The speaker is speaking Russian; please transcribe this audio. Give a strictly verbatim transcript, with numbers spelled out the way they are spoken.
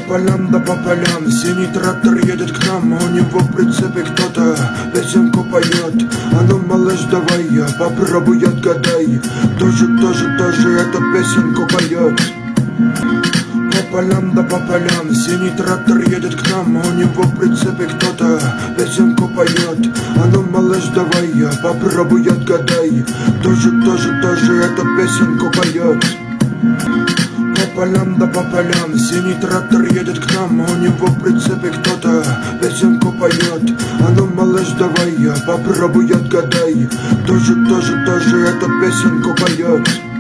полям да по полям, синий трактор едет к нам, у него в прицепе кто-то песенку поет. А ну, малыш, давай, попробуй отгадай, кто же, кто же, кто же эту песенку поет. По полям да по полям, синий трактор едет к нам, у него в прицепе кто-то песенку поет. А ну, малыш, давай, попробуй отгадай, кто же, кто же, кто же эту песенку поет. По полям да по полям, синий трактор едет к нам, у него в прицепе кто-то песенку поет. А ну, малыш, давай, попробуй отгадай, кто же, кто же, кто же эту песенку поет.